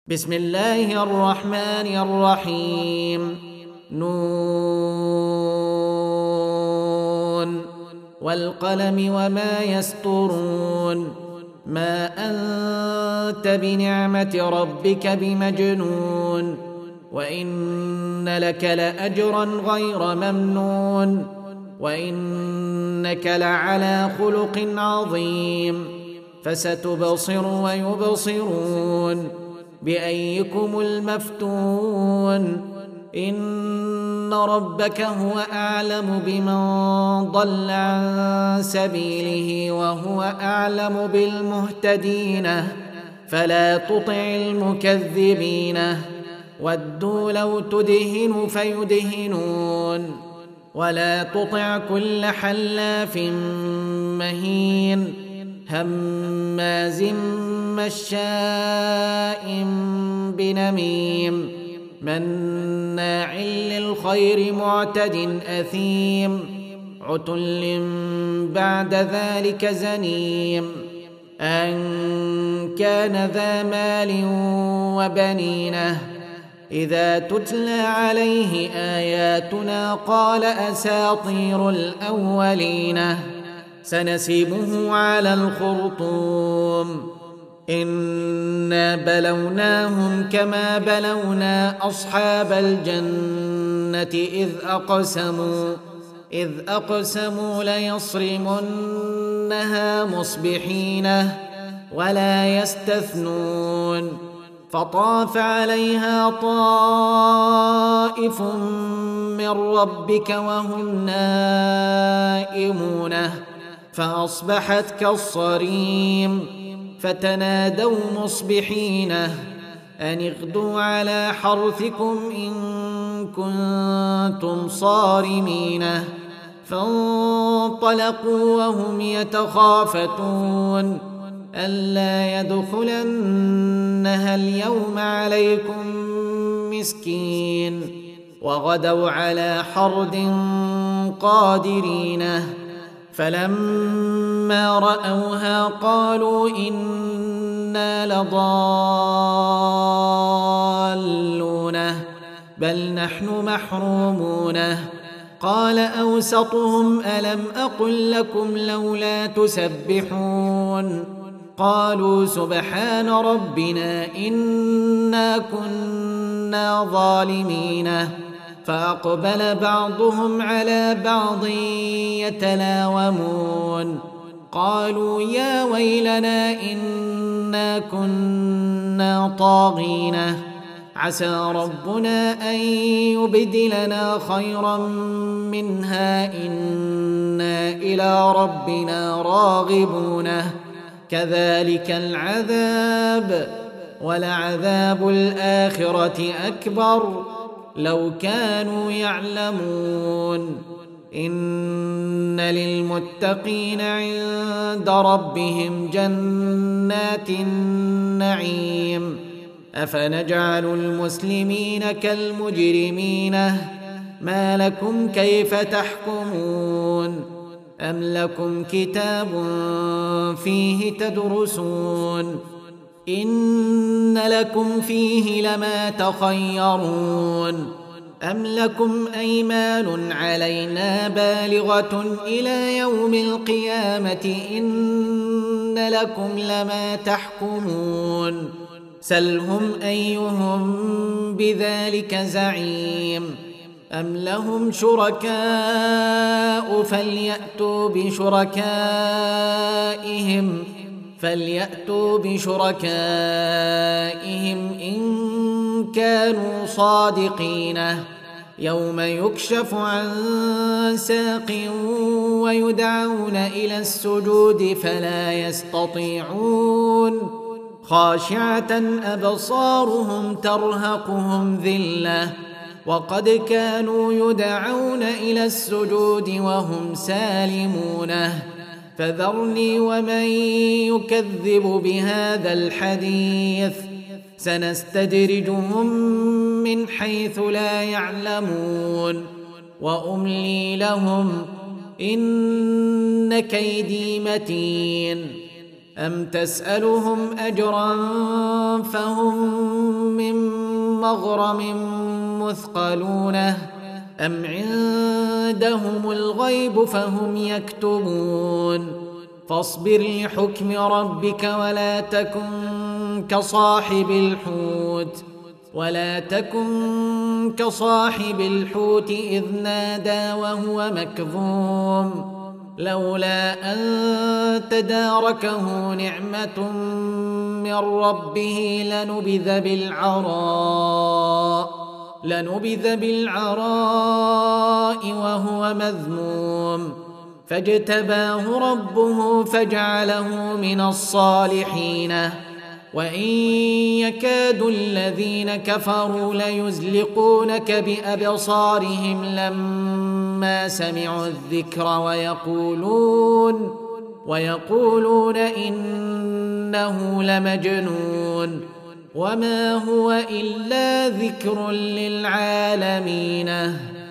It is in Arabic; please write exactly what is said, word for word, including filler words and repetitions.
بسم الله الرحمن الرحيم. نون والقلم وما يسطرون. ما أنت بنعمة ربك بمجنون، وإن لك لأجرا غير ممنون، وإنك لعلى خلق عظيم. فستبصر ويبصرون بأيكم المفتون. إن ربك هو أعلم بمن ضل عن سبيله وهو أعلم بالمهتدين. فلا تطع المكذبين. ودوا لو تدهن فيدهنون. ولا تطع كل حلاف مهين هماز مشاء بنميم مناع للخير معتد أثيم عتل بعد ذلك زنيم أن كان ذا مال وبنينه إذا تتلى عليه آياتنا قال أساطير الأولين سنسيبه على الخرطوم. إنا بلوناهم كما بلونا أصحاب الجنة إذ أقسموا إذ أقسموا ليصرمنها مصبحين ولا يستثنون. فطاف عليها طائف من ربك وهم نائمون فأصبحت كالصريم. فتنادوا مصبحين أن اغدوا على حرثكم إن كنتم صارمين. فانطلقوا وهم يتخافتون ألا يدخلنها اليوم عليكم مسكين. وغدوا على حرد قادرين. فلما رأوها قالوا إنا لضالون بل نحن محرومون. قال أوسطهم ألم أقل لكم لولا تسبحون. قالوا سبحان ربنا إنا كنا ظالمين. فأقبل بعضهم على بعض يتلاومون قالوا يا ويلنا إنا كنا طاغين عسى ربنا أن يبدلنا خيرا منها إنا إلى ربنا راغبون. كذلك العذاب ولعذاب الآخرة أكبر لو كانوا يعلمون. إن للمتقين عند ربهم جنات النعيم. أفنجعل المسلمين كالمجرمين ما لكم كيف تحكمون. أم لكم كتاب فيه تدرسون إن لكم فيه لما تخيرون. أم لكم أيمان علينا بالغة إلى يوم القيامة إن لكم لما تحكمون. سلهم أيهم بذلك زعيم. أم لهم شركاء فليأتوا بشركائهم فليأتوا بشركائهم إن كانوا صادقين. يوم يكشف عن ساق ويدعون إلى السجود فلا يستطيعون. خاشعة أبصارهم ترهقهم ذلة وقد كانوا يدعون إلى السجود وهم سالمون. فذرني ومن يكذب بهذا الحديث سنستدرجهم من حيث لا يعلمون وأملي لهم إن كيدي متين. أم تسألهم أجرا فهم مغرم مثقلونه أم عندهم الغيب فهم يكتبون فاصبر لحكم ربك ولا تكن كصاحب الحوت ولا تكن كصاحب الحوت إذ نادى وهو مكظوم لولا أن تداركه نعمة من ربه لنبذ بالعراء لنبذ بالعراء وهو مذموم فاجتباه ربه فجعله من الصالحين وإن يكاد الذين كفروا ليزلقونك بأبصارهم لما سمعوا الذكر ويقولون ويقولون إنه لمجنون وما هو إلا ذكر للعالمين